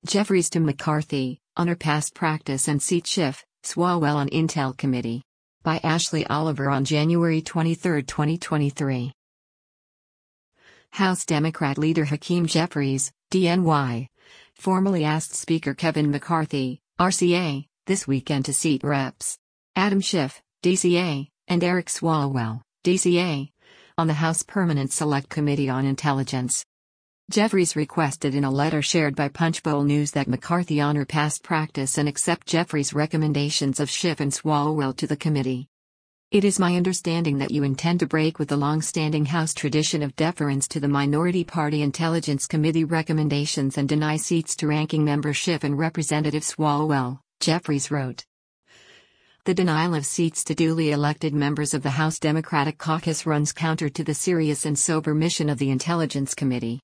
Jeffries to McCarthy, on her past practice and seat shift, Swalwell on Intel Committee. By Ashley Oliver on January 23, 2023. House Democrat leader Hakeem Jeffries, DNY, formally asked Speaker Kevin McCarthy, RCA, this weekend to seat Reps. Adam Schiff, DCA, and Eric Swalwell, DCA, on the House Permanent Select Committee on Intelligence. Jeffries requested in a letter shared by Punchbowl News that McCarthy honor past practice and accept Jeffries' recommendations of Schiff and Swalwell to the committee. It is my understanding that you intend to break with the long-standing House tradition of deference to the Minority Party Intelligence Committee recommendations and deny seats to Ranking Member Schiff and Representative Swalwell, Jeffries wrote. The denial of seats to duly elected members of the House Democratic Caucus runs counter to the serious and sober mission of the Intelligence Committee.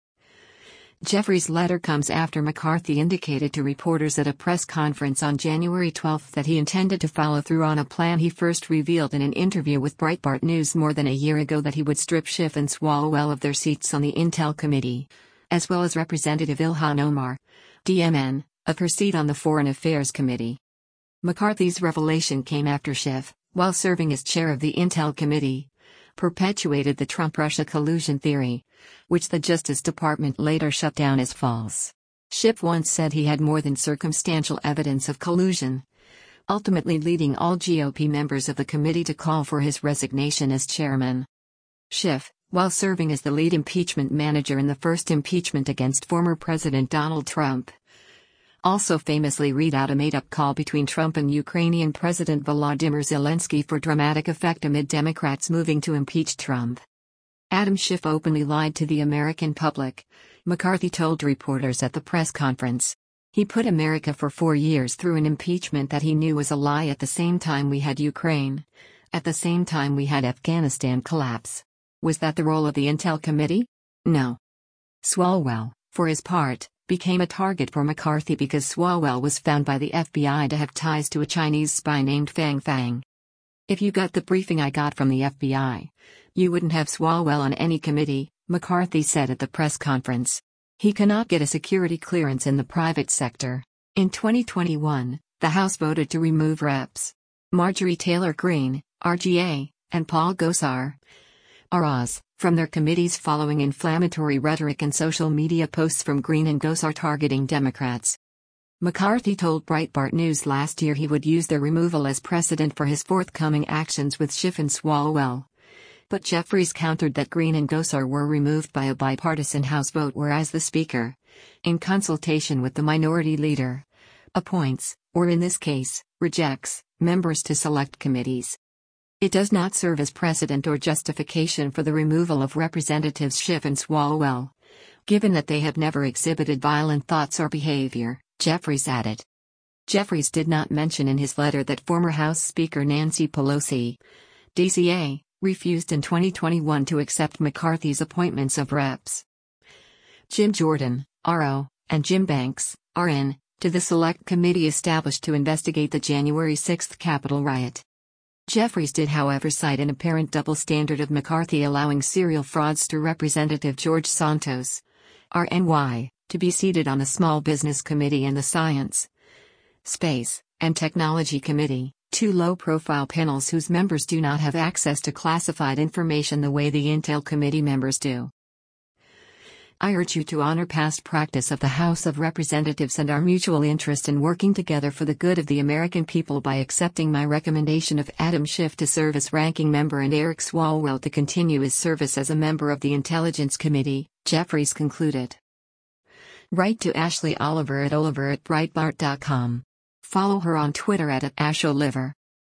Jeffries' letter comes after McCarthy indicated to reporters at a press conference on January 12 that he intended to follow through on a plan he first revealed in an interview with Breitbart News more than a year ago, that he would strip Schiff and Swalwell of their seats on the Intel Committee, as well as Representative Ilhan Omar, DMN, of her seat on the Foreign Affairs Committee. McCarthy's revelation came after Schiff, while serving as chair of the Intel Committee, perpetuated the Trump-Russia collusion theory, which the Justice Department later shut down as false. Schiff once said he had more than circumstantial evidence of collusion, ultimately leading all GOP members of the committee to call for his resignation as chairman. Schiff, while serving as the lead impeachment manager in the first impeachment against former President Donald Trump, also famously read out a made-up call between Trump and Ukrainian President Volodymyr Zelensky for dramatic effect amid Democrats moving to impeach Trump. Adam Schiff openly lied to the American public, McCarthy told reporters at the press conference. He put America for 4 years through an impeachment that he knew was a lie. At the same time we had Ukraine. At the same time we had Afghanistan collapse. Was that the role of the Intel Committee? No. Swalwell, for his part, became a target for McCarthy because Swalwell was found by the FBI to have ties to a Chinese spy named Fang Fang. If you got the briefing I got from the FBI, you wouldn't have Swalwell on any committee, McCarthy said at the press conference. He cannot get a security clearance in the private sector. In 2021, the House voted to remove Reps. Marjorie Taylor Greene, RGA, and Paul Gosar, ROS, from their committees following inflammatory rhetoric and social media posts from Greene and Gosar targeting Democrats. McCarthy told Breitbart News last year he would use their removal as precedent for his forthcoming actions with Schiff and Swalwell. But Jeffries countered that Greene and Gosar were removed by a bipartisan House vote, whereas the Speaker, in consultation with the Minority Leader, appoints, or in this case, rejects, members to select committees. It does not serve as precedent or justification for the removal of Representatives Schiff and Swalwell, given that they have never exhibited violent thoughts or behavior, Jeffries added. Jeffries did not mention in his letter that former House Speaker Nancy Pelosi, DCA, refused in 2021 to accept McCarthy's appointments of Reps. Jim Jordan, RO, and Jim Banks, RN, to the Select Committee established to investigate the January 6 Capitol riot. Jeffries did, however, cite an apparent double standard of McCarthy allowing serial fraudster Representative George Santos, RNY, to be seated on the Small Business Committee and the Science, Space, and Technology Committee, two low-profile panels whose members do not have access to classified information the way the Intel Committee members do. I urge you to honor past practice of the House of Representatives and our mutual interest in working together for the good of the American people by accepting my recommendation of Adam Schiff to serve as ranking member and Eric Swalwell to continue his service as a member of the Intelligence Committee, Jeffries concluded. Write to Ashley Oliver at Breitbart.com. Follow her on Twitter at @AshOliver.